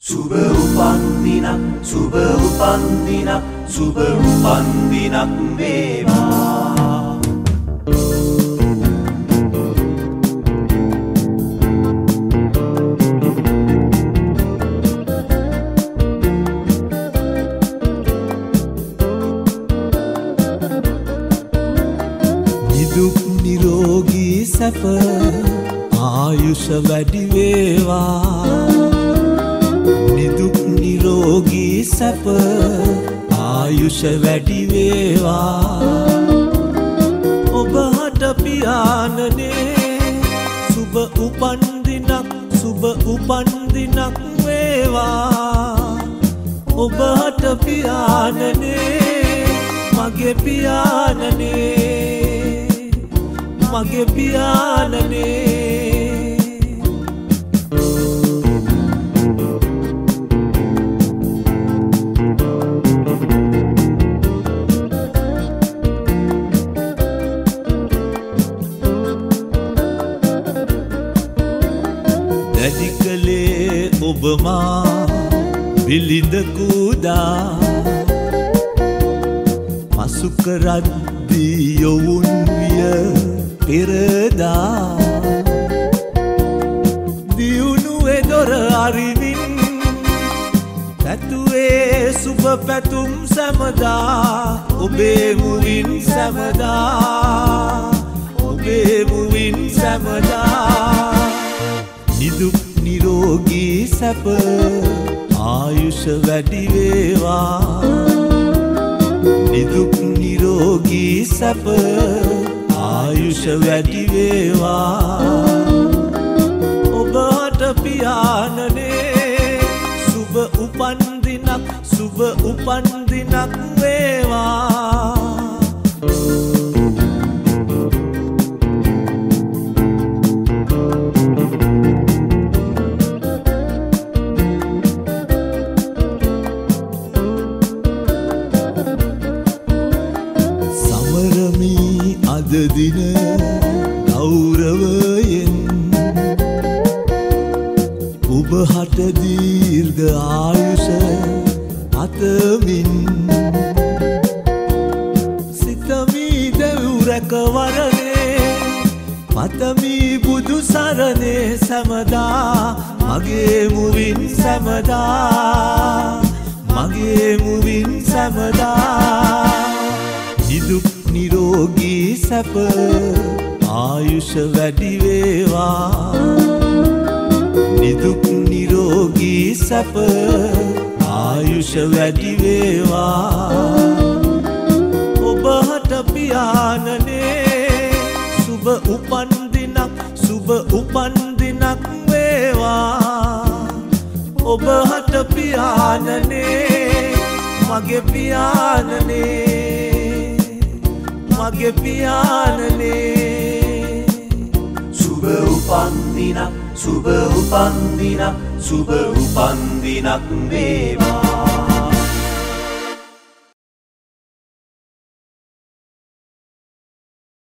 සුබ උපන්දිනක් සුබ උපන්දිනක් සුබ උපන්දිනක් වේවා. නිදුක් නිරෝගී සැප ආයුෂ වැඩි වේවා. නිදුක් නිරෝගී සැප ආයුෂ වැඩි වේවා. ඔබ හට පියාණනේ සුබ උපන්දිනක් සුබ උපන්දිනක් වේවා. ඔබ හට පියාණනේ මගේ පියාණනේ මගේ පියාණනේ. දැඩි කළේ ඔබ මා විලිඳ කුඩා පසු කරද්දී යොවුන් විය පෙරදා. දියුණුවේ දොර අරිමින් පැතුවේ සුබ පැතුම් සැමදා. ඔබේ මුවින් සැමදා ඔබේ මුවින් සැමදා. නිදුක් නිරෝගී සැප ආයුෂ වැඩි වේවා. නිදුක් නිරෝගී සැප ආයුෂ වැඩි වේවා. ඔබ හට පියාණනේ සුබ උපන්දිනක් සුබ උපන්දිනක් වේවා. අද දින ගෞරවයෙන් ඔබ හට දීර්ඝ ආයුෂ අතමින් සිතමි දෙව් රැකවරණේ පතමි බුදු සරණේ සැමදා. මගේ මුවින් සැමදා මගේ මුවින් සැමදා. නිදුක් නිරෝගී සැප ආයුෂ වැඩි වේවා. නිදුක් නිරෝගී සැප ආයුෂ වැඩි වේවා. ඔබ හට පියාණනේ සුබ උපන්දිනක් සුබ උපන්දිනක් වේවා. ඔබ හට පියාණනේ මගේ පියාණනේ මගේ පියාණනේ. සුබ උපන්දිනක් සුබ උපන්දිනක් සුබ උපන්දිනක් වේවා.